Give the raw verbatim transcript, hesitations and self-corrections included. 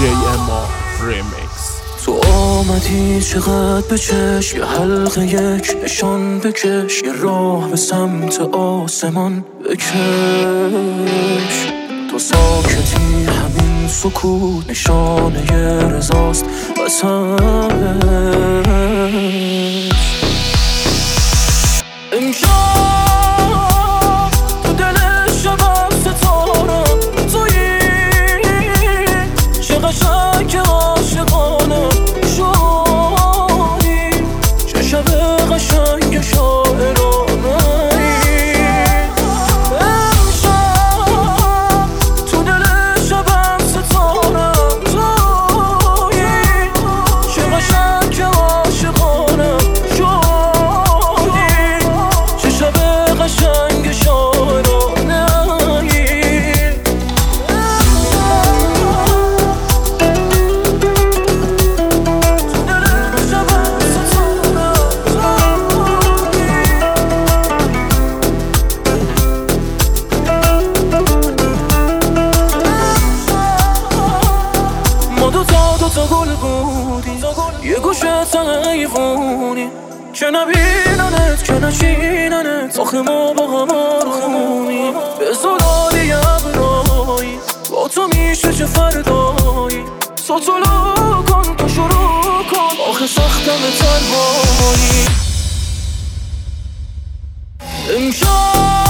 جی ام آر ریمیکس. تو آمدی چقدر به چشم، یه حلقه یک نشان بکش، یه راه به سمت آسمان بکش. تو ساکتی همین سکوت نشانه ی رضاست واسش. امشب تو دل شبم ستارم تویی، چه قشنگ که عاشقانم شدی، چه شب قشنگ شاعرانه‌ای. امشب تو دل شبم ستارم تویی، چه قشنگ که عاشقانم شدی، چه شب قشنگ شاعرانه‌ای. ما دوتا دوتا گل بودیم، یه گوشه تن حیوونی، که نبیننت که نچیننت، آخه ما با هم آرومیم. به زلالی ابرایی با تو میشه چه فردایی، سوتولو کن تو شروع کن، آخه سختم تنهایی. امشب